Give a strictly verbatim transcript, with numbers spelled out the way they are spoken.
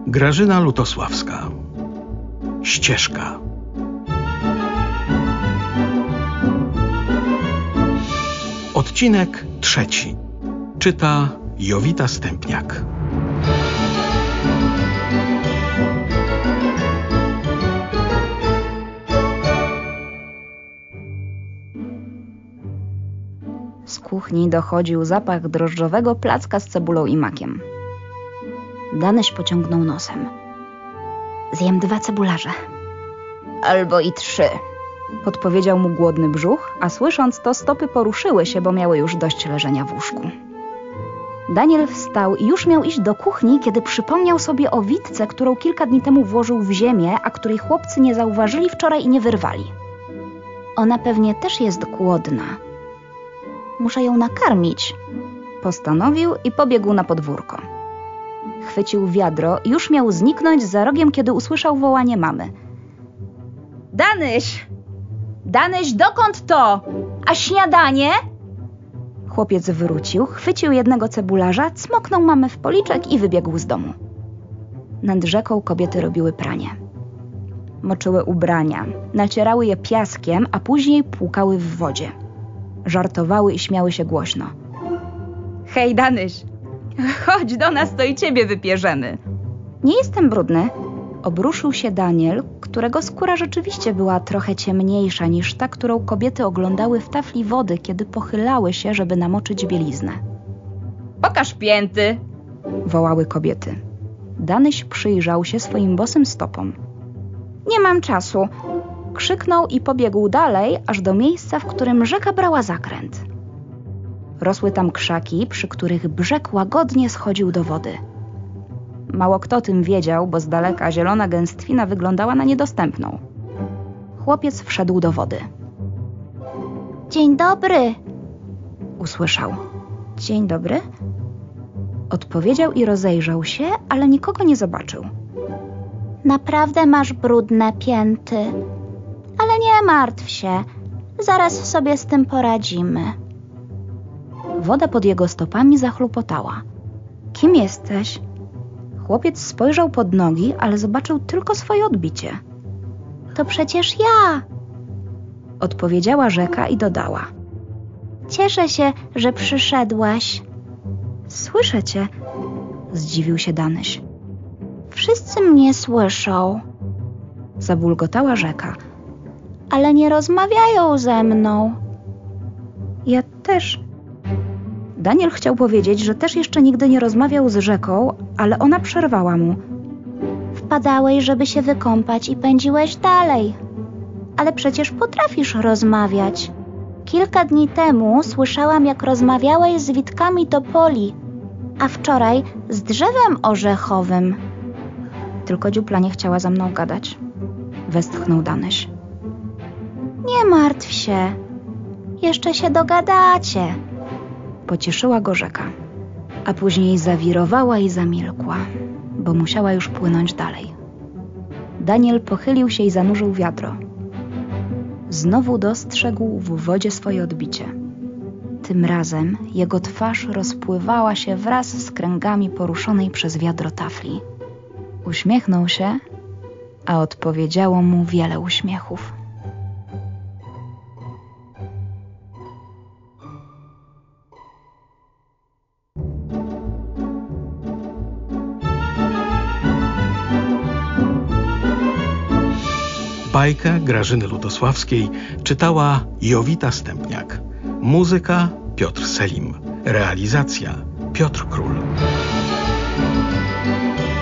Grażyna Lutosławska. Ścieżka. Odcinek trzeci. Czyta Jowita Stępniak. Z kuchni dochodził zapach drożdżowego placka z cebulą i makiem. Danyś pociągnął nosem. Zjem dwa cebularze. Albo i trzy. Podpowiedział mu głodny brzuch, a słysząc to stopy poruszyły się, bo miały już dość leżenia w łóżku. Daniel wstał i już miał iść do kuchni, kiedy przypomniał sobie o witce, którą kilka dni temu włożył w ziemię, a której chłopcy nie zauważyli wczoraj i nie wyrwali. Ona pewnie też jest głodna. Muszę ją nakarmić, postanowił i pobiegł na podwórko. Chwycił wiadro i już miał zniknąć za rogiem, kiedy usłyszał wołanie mamy. Danyś! Danyś, dokąd to? A śniadanie? Chłopiec wrócił, chwycił jednego cebularza, cmoknął mamę w policzek i wybiegł z domu. Nad rzeką kobiety robiły pranie. Moczyły ubrania, nacierały je piaskiem, a później płukały w wodzie. Żartowały i śmiały się głośno. Hej, Danyś, chodź do nas, to i ciebie wypierzemy. Nie jestem brudny. Obruszył się Daniel, którego skóra rzeczywiście była trochę ciemniejsza niż ta, którą kobiety oglądały w tafli wody, kiedy pochylały się, żeby namoczyć bieliznę. Pokaż pięty! Wołały kobiety. Danyś przyjrzał się swoim bosym stopom. Nie mam czasu! Krzyknął i pobiegł dalej, aż do miejsca, w którym rzeka brała zakręt. Rosły tam krzaki, przy których brzeg łagodnie schodził do wody. Mało kto tym wiedział, bo z daleka zielona gęstwina wyglądała na niedostępną. Chłopiec wszedł do wody. Dzień dobry! Usłyszał. Dzień dobry? Odpowiedział i rozejrzał się, ale nikogo nie zobaczył. Naprawdę masz brudne pięty. Ale nie martw się, zaraz sobie z tym poradzimy. Woda pod jego stopami zachlupotała. Kim jesteś? Chłopiec spojrzał pod nogi, ale zobaczył tylko swoje odbicie. To przecież ja! Odpowiedziała rzeka i dodała. Cieszę się, że przyszedłeś. Słyszę cię, zdziwił się Danyś. Wszyscy mnie słyszą, zabulgotała rzeka. Ale nie rozmawiają ze mną. Ja też. Daniel chciał powiedzieć, że też jeszcze nigdy nie rozmawiał z rzeką, ale ona przerwała mu. Wpadałeś, żeby się wykąpać i pędziłeś dalej. Ale przecież potrafisz rozmawiać. Kilka dni temu słyszałam, jak rozmawiałeś z witkami topoli, a wczoraj z drzewem orzechowym. Tylko dziupla nie chciała ze mną gadać. Westchnął Danyś. Nie martw się. Jeszcze się dogadacie. Pocieszyła go rzeka, a później zawirowała i zamilkła, bo musiała już płynąć dalej. Daniel pochylił się i zanurzył wiadro. Znowu dostrzegł w wodzie swoje odbicie. Tym razem jego twarz rozpływała się wraz z kręgami poruszonej przez wiadro tafli. Uśmiechnął się, a odpowiedziało mu wiele uśmiechów. Bajkę Grażyny Lutosławskiej czytała Jowita Stępniak. Muzyka Piotr Selim. Realizacja Piotr Król.